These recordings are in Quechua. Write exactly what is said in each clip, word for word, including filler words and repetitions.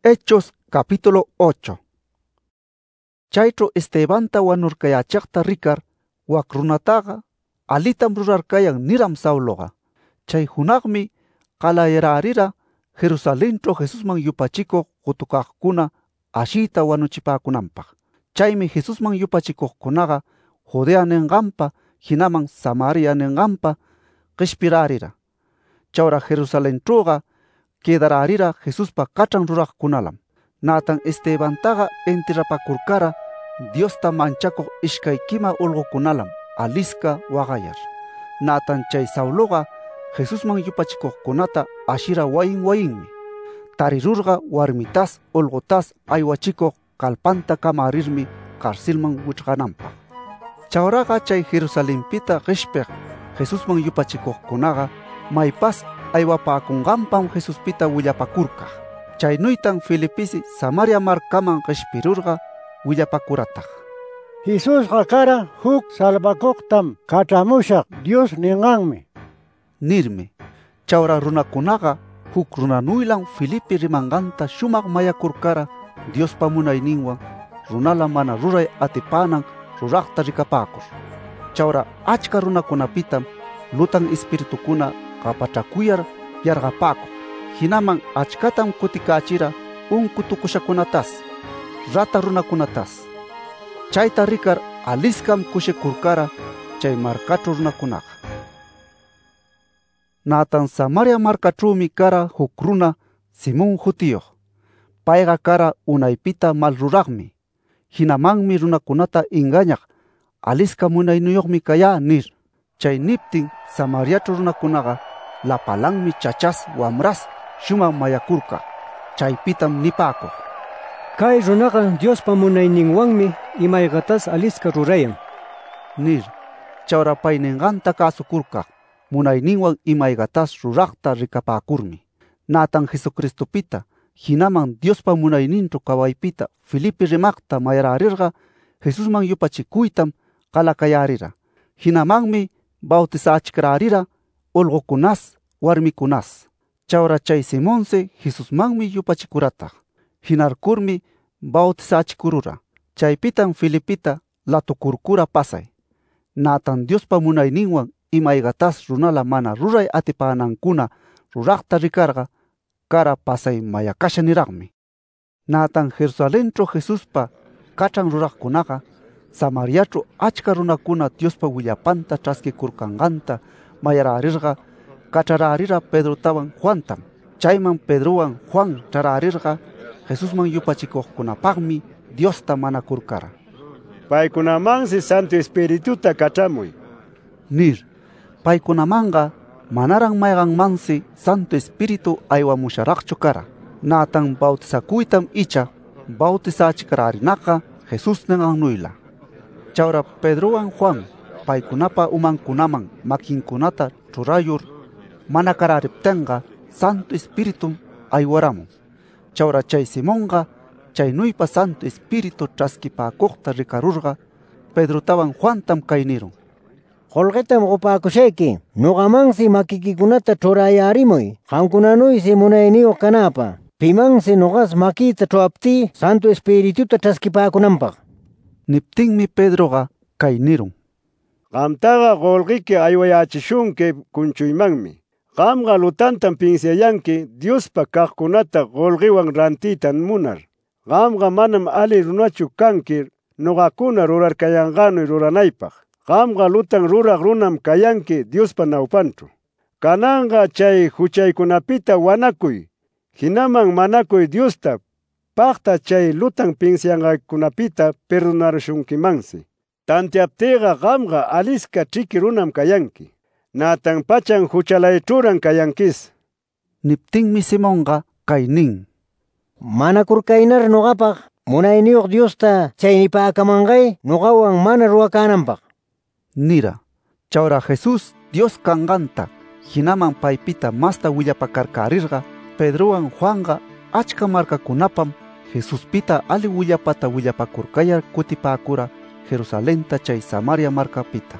Hechos capítulo ocho. Chaytro Estebanta wanurkayachaqta rikar wak runataqa alitam rurarkayan niram Sauloqa. Chay hunaqmi qalayararira Jerusalentro Jesusman yupachikuq qutukaqkuna ashiyta wanuchipakunanpaq. Chaymi Jesusman yupachikuqkunaqa Judea ninqanpa hinaman Samaria ninqanpa qishpirarira. Chawra Jerusalentroqa quedararira Jesuspa qatran ruraqkunalam. Natan Estebantaqa enterapakurkara Diosta manchakuq ishkay kima ulqukunalam aliska waqayar. Natan chay Sauloqa Jesusman yupachikuqkunata ashira wayin wayinmi. Tarirurqa warmitas ulqutas aywachikuq kalpanta kamarirmi karsilman wichqananpaq. Chawraqa chay Jerusalenpita qishpiq Jesusman yupachikuqkunaqa maypas aywapakunqanpam Jesuspita willapakurkaq. Chaynuytan Filipisi Samaria markaman qishpirurqa willapakurataq. Jesusqa kara huk salvakuqtam kach'amushaq Dios ninqanmi. Nirmi. Chawra runakunaqa huk runanuylan Filipi rimanqanta shumaq mayakurkara Diospa munayninwan runala mana ruray atipanan ruraqta rikapakur. Chawra achka runakunapitam lutan espiritukuna qapachakuyar yarqapakuq. Hinaman achkatam kutikachira unku tukushakunatas, rata runakunatas. Chayta rikar aliskam kushikurkara chay markachru runakunaqa. Natan Samaria markachumi kara huk runa Simón Jutiyoq. Payqa kara unaypita malruraqmi. Hinamanmi runakunata engañaq aliska munayniyuqmi kaya nir. Chay niptin Samariachru runakunaqa lapalanmi chachas wamras shumaq mayakurka. Chaypitam nipakuq. Kay runaqa Diospa munayninwanmi imayqatas aliska rurayan. Nir. Chawra pay ninqanta kasukurkaq. Munayninwan imayqatas ruraqta rikapakurmi. Natan Jesucristopita hinaman Diospa munayninchu kawaypita Filipi rimaqta mayararirqa Jesusman yupachikuytam qalakayarira. Hinamanmi bautizachkararira ulqukunas warmikunas. Chawra chay Simonsi Jesusmanmi yupachikurataq. Hinarkurmi bautizachikurura. Chaypitan Filipita latukurkura pasay. Natan Diospa munayninwan imayqatas runala mana ruray atipanankuna ruraqta rikarqa kara pasay mayakasha niraqmi. Natan Jerusalentro Jesuspa qatran ruraqkunaqa Samariachru achka runakuna Diospa willapanta ch'askikurkanqanta mayararirqa kach'ararira Pedrotawan Juantam. Chayman Pedrowan Juan ch'ararirqa Jesusman yupachikuqkunapaqmi Diosta manakurkara. Paykunamansi Santo Espirituta kach'amuy. Nir. Paykunamanqa manaran mayqanmansi Santo Espiritu aywamusharaqchu kara. Natan bautizakuytam icha bautizachkararinaqa Jesus ninqannuyla. Chawra Pedrowan Juan paykunapa umankunaman makinkunata churayur manakarariptinqa Santo Espiritum aywaramun. Chawra chay Simonqa chaynuypa Santo Espiritu ch'askipakuqta rikarurqa Pedrotawan Juantam kay nirun. Qolqetam upakushayki, nuqamansi makikikunata churayarimuy, qamkunanuysi munayniyuq kanapa. Pimansi nuqas makita ch'uaptí Santo Espirituta ch'askipakunanpaq. Niptinmi Pedroqa kay nirun. Qamtaqa qolqiki aywayachishunki kunchuymanmi. Qamqa lutantam pinsiayanki Diospa kaqkunata qolqiwan rantitan munar. Qamqa manam ali runachu kanki nuqakuna rurarkayanqanuy ruranaypaq. Qamqa lutan ruraq runam kayanki Diospa nawpanchu. Kananqa chay huchaykunapita wanakuy. Hinaman manakuy Diosta paqta chay lutan pinsianqaykunapita perdonarishunkimansi. Tantiaptiqa qamqa aliska chiki runam kayanki. Natan pachan huchalaychuran kayankis. Niptinmi Simonqa kay nin. Manakurkaynar nuqapaq munayniyuq Diosta chaynipakamanqay nuqawan mana ruwakananpaq. Nira. Chawra Jesus Dios kanqanta hinaman paypita masta willapakarkarirqa Pedrowan Juanqa achka markakunapam Jesuspita ali willapata willapakurkayar kutipakura Jerusalenta chay Samaria markapita.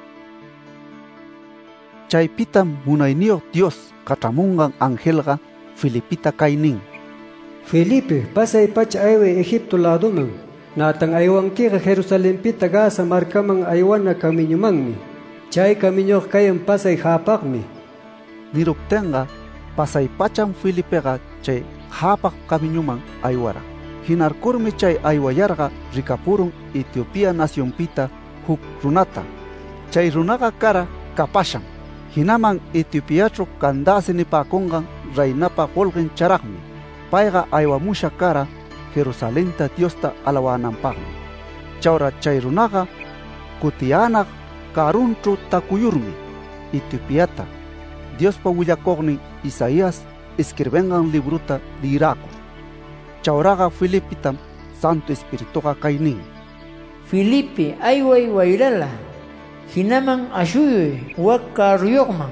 Chaypitam munayniyuq Dios qach'amunqan angelqa Filipita kay nin. Felipe, pasay pacha aywe Egipto ladoman. Natang aywan kira Jerusalem pita Gaza markaman aywana kamiñumangmi. Chay kamiñoq kayan pasay hapaqmi. Niruptenga pasay pacham Filipega chay hapaq kamiñuman aywara. Hinarkurmi chay aywayarga rikapurun Etiopía nacionpita huk runata. Chay runaga kara kapashan. Hinaman Etiopiacho kandasinipakungan raynapa qolqin charaqmi. Payga aywamusha kara Jerusalenta Diosta alawananpaqmi. Chawra chay runaga kutiyanaq karunchu takuyurmi Etiopiata. Diospa willakoqnin Isaías escribengan libruta liraku. Chawraga Filipitam Santo Espirituga kaynin. Filipe ayway wayrala. Hinaman ashuyuy wakaruyokman.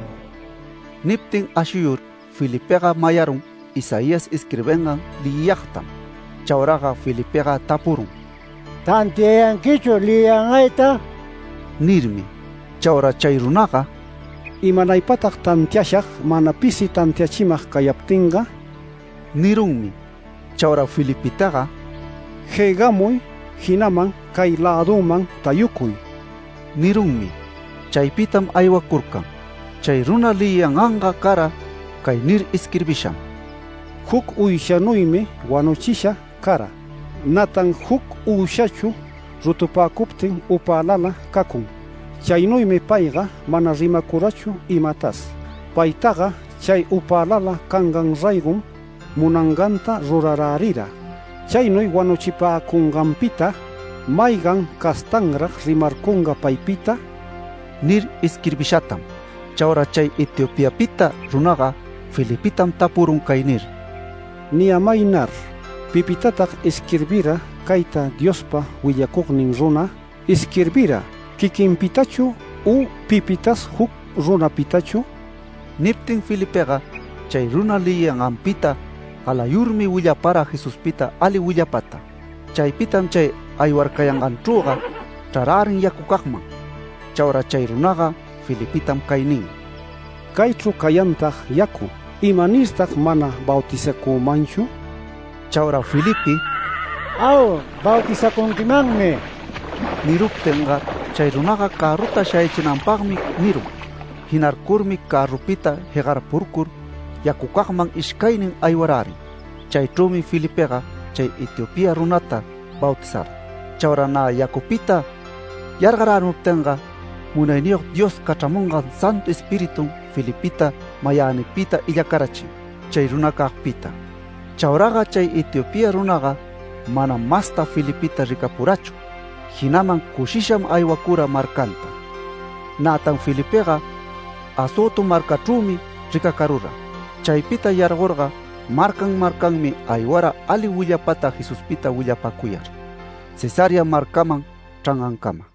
Niptin ashuyur Filipega mayarun Isaías escribengan liyaqtam. Chawraga Filipega tapurun. Tantiayankichu liyangayta? Nirmi. Chawra chay runaga imanaypataq tantiashaq mana pisi tantiachimaq kayaptinga nirunmi. Chawra Filipitaga hegamuy hinaman kay laduman tayukuy nirunmi. Chaypitam aywakurkan. Chay runa liyanqanqa kara kay nir escribishan. Huk uyshanuymi wanuchisha kara. Natan huk uyshachu rutupakuptin upalala kakun. Chaynuymi payqa mana rimakurachu imatas. Paytaqa chay upalala kangan raygun munanganta rurararira. Chaynuy wanuchipakunganpita maygan kastanraq rimarkunga paypita nir escribishatam. Chawra chay Etiopiapita runaga Filipitam tapurun kay nir. Niamaynar pipitataq escribira kayta Diospa willakuqnin runa escribira kikinpitachu u pipitas huk runapitachu. Niptin Filipega chay runa liyanqanpita qalayurmi willapara Jesuspita ali willapata. Chaypitam chay aywarkayanqanchuqa chararin yakukaqman. Chawra chay runaqa Filipitam kaynin. Kaychu kayantaq yaku imanistaq mana bautizakumanchu? Chawra Filipi Aw, bautizakunkimanmi. Niruptenqa chay runaqa karuta shaychinanpaqmi nirun. Hinarkurmi karupita heqarpurkur yakukaqman iskaynin aywararin. Chaychumi Filipega chay Etiopía runata bautizar. Chawra na yakupita yarqaranuptenqa munayniyuq Dios kachamungan Santo Espiritu Filipita mayanipita illakarachin chay runakaqpita. Chawraqa chay Etiopía runaqa mana masta Filipita rikapurachu. Hinaman kushisham aywakura markanta. Natan Filipega Azoto markachumi rikakarura. Chaypita yarqurqa markan markanmi aywara ali willapata Jesuspita willapakuyar. Cesarea markaman trangankama.